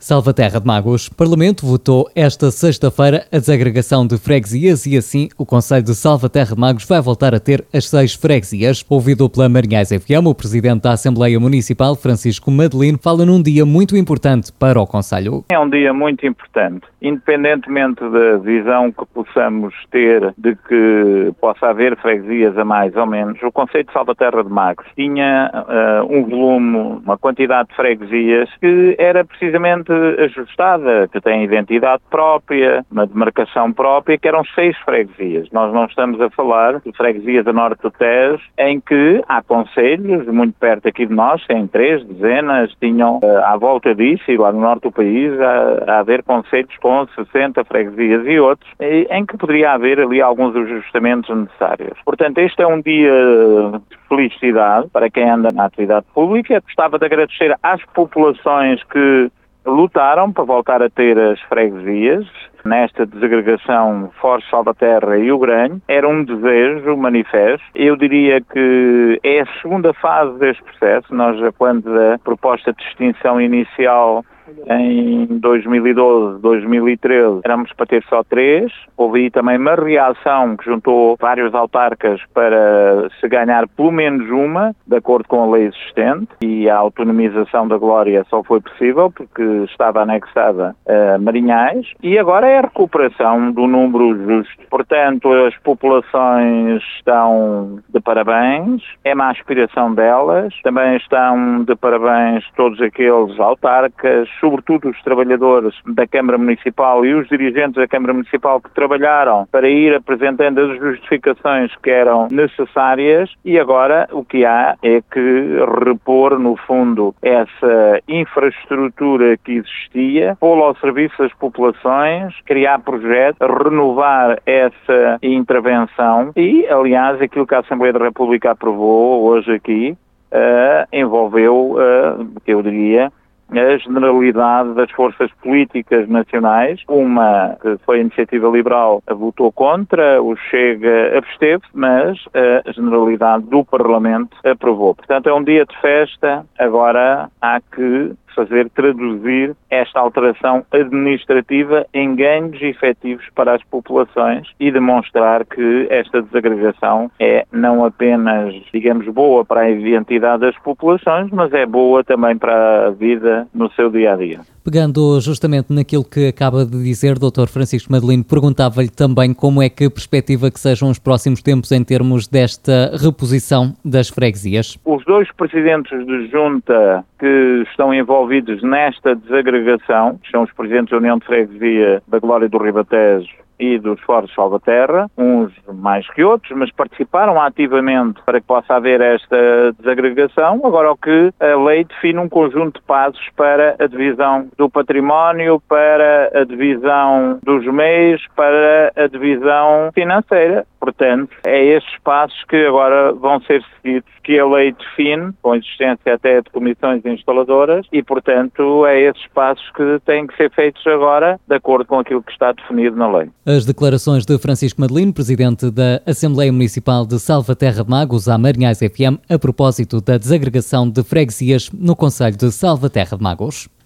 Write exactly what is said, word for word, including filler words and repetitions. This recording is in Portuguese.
Salvaterra de Magos. O Parlamento votou esta sexta-feira a desagregação de freguesias e assim o Concelho de Salvaterra de Magos vai voltar a ter as seis freguesias. Ouvido pela Marinhais F M, o Presidente da Assembleia Municipal, Francisco Madelino, fala num dia muito importante para o Concelho. É um dia muito importante, independentemente da visão que possamos ter de que possa haver freguesias a mais ou menos. O Concelho de Salvaterra de Magos tinha uh, um volume, uma quantidade de freguesias que era precisamente ajustada, que tem identidade própria, uma demarcação própria, que eram seis freguesias. Nós não estamos a falar de freguesias a norte do Tejo, em que há concelhos, muito perto aqui de nós, tem três dezenas, tinham uh, à volta disso, e lá no norte do país, a, a haver concelhos com sessenta freguesias e outros, e, em que poderia haver ali alguns ajustamentos necessários. Portanto, este é um dia de felicidade para quem anda na atividade pública. Gostava de agradecer às populações que lutaram para voltar a ter as freguesias. Nesta desagregação Foz, Salvaterra e o Granho, era um desejo manifesto. Eu diria que é a segunda fase deste processo. Nós, quando a proposta de extinção inicial em dois mil e doze, dois mil e treze, éramos para ter só três. Houve também uma reação que juntou vários autarcas para se ganhar pelo menos uma, de acordo com a lei existente, e a autonomização da Glória só foi possível porque estava anexada a Marinhais, e agora é a recuperação do número justo. Portanto, as populações estão de parabéns, é uma aspiração delas, também estão de parabéns todos aqueles autarcas, sobretudo os trabalhadores da Câmara Municipal e os dirigentes da Câmara Municipal que trabalharam para ir apresentando as justificações que eram necessárias, e agora o que há é que repor, no fundo, essa infraestrutura que existia, pô-la ao serviço das populações, criar projetos, renovar essa intervenção e, aliás, aquilo que a Assembleia da República aprovou hoje aqui uh, envolveu, uh, eu diria, a generalidade das forças políticas nacionais. Uma, que foi a Iniciativa Liberal, votou contra, o Chega absteve, mas a generalidade do Parlamento aprovou. Portanto, é um dia de festa. Agora há que fazer traduzir esta alteração administrativa em ganhos efetivos para as populações e demonstrar que esta desagregação é não apenas, digamos, boa para a identidade das populações, mas é boa também para a vida no seu dia-a-dia. Pegando justamente naquilo que acaba de dizer, doutor Francisco Madelino, perguntava-lhe também como é que perspectiva que sejam os próximos tempos em termos desta reposição das freguesias. Os dois presidentes de junta que estão envolvidos nesta desagregação, que são os presidentes da União de Freguesia da Glória do Ribatejo e dos Foz de Salvaterra, uns mais que outros, mas participaram ativamente para que possa haver esta desagregação. Agora, o que a lei define um conjunto de passos para a divisão do património, para a divisão dos meios, para a divisão financeira. Portanto, é estes passos que agora vão ser seguidos, que a lei define, com a existência até de comissões instaladoras, e, portanto, é esses passos que têm que ser feitos agora, de acordo com aquilo que está definido na lei. As declarações de Francisco Madelino, Presidente da Assembleia Municipal de Salvaterra de Magos, à Marinhais F M, a propósito da desagregação de freguesias no Concelho de Salvaterra de Magos.